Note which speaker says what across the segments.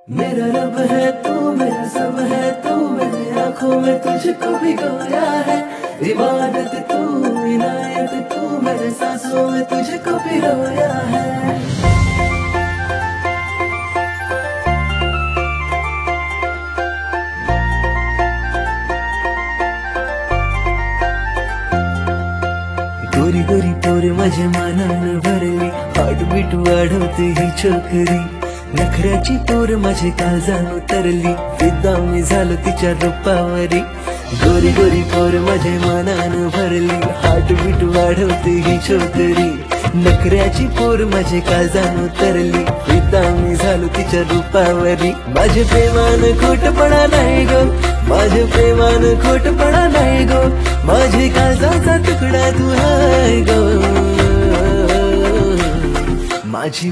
Speaker 1: मेरा रब है तू, मेरा सब है तू, मेरी आंखों में तुझको भिगोया है। इबादत तू, इनायत तू, मेरे सांसों में तुझको पिरोया है। गोरी गोरी पोर माझ्या मानानं भरली, हार्टबीट वाढवते ही छोकरी। नखऱ्याची पोर माझे काळजान उतरली, फिदा मी झालो तिच्या रूपावरी। गोरी गोरी पोर माझ्या मानानं भरली, हार्टबीट वाढवते ही छोकरी। नखऱ्याची पोर माझे काळजान उतरली, फिदा मी झालो तिच्या रूपावरी। माझे प्रेमान खोटपणा नाही गो, माझे प्रेमान खोटपणा नाही गो, माझे काळजाचा तुकडा तू हाय गो। माझी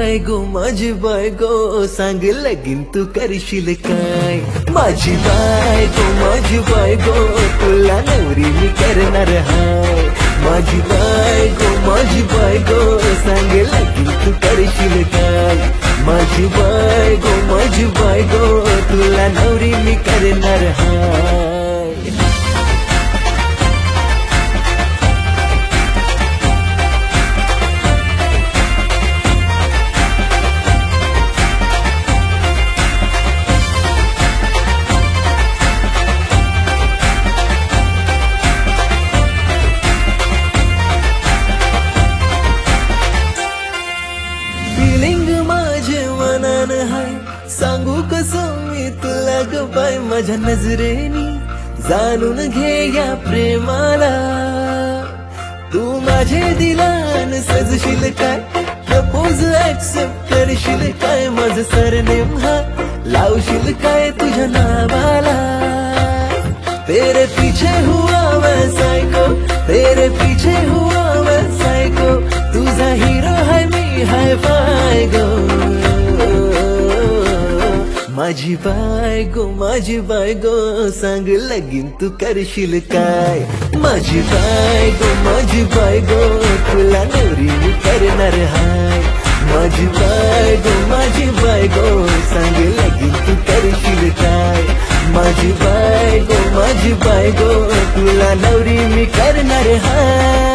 Speaker 1: बायगो सांग लगीन तू करशील काय। माझी बायगो तुला नवरी मी करणार हाय। माझी बायगो सांग लगीन तू करशील काय। माझी बायगो तुला नवरी मी करणार हाय। सांगू कसं मी तुला ग बाय, माझ्या नजरेनी जाणून घे या प्रेमाला। तू माझे दिलान सजशील काय, प्रपोज ऍक्सेप्ट करशील काय। माझं सरनेम हा लावशील काय तुझ्या नावाला। तेरे पीछे हुआ मैं सायको, तेरे पीछे हुआ मैं सायको। तुझा हिरो है मी हाय फाय गो। माझी बायगो सांग लगीन तू करशील काय। माझी बायगो तुला नवरी मी करणार हाय। माझी बायगो सांग लगीन तू करशील काय। माझी बायगो तुला नवरी मी करणार हाय।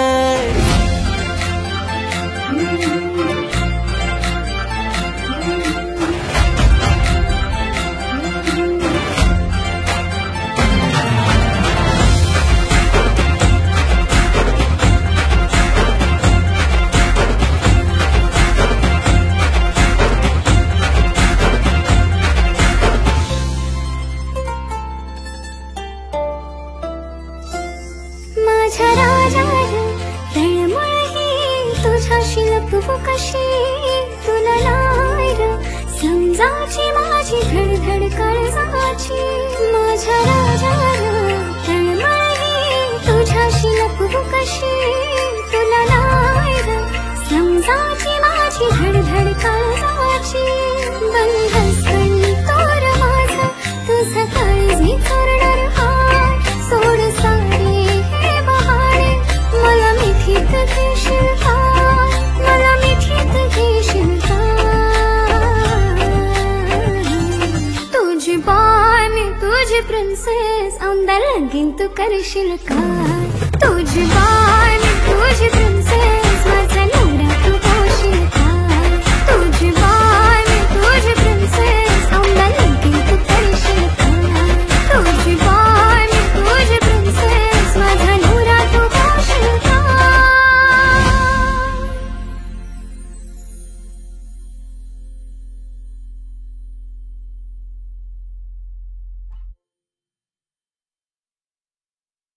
Speaker 2: माझ्या राजा तळमळही तुझ्याशी लपवू कशी, तुला नाही र समजाची माझी धडधड काळजाची। माझ्या राजा तळमळही तुझ्याशी लपवू कशी, तुला नाही र समजाची माझी धडधड काळजाची। बंधस कणी तोर माझा तुझा काळजी करणार हाय। सोड सारे मला मिठीत घेशील काय, मला मिठीत घेशील काय। तुझी बाय मी तुझी प्रिन्सेस, औंदा लगीन तू करशील काय। तुझी बाय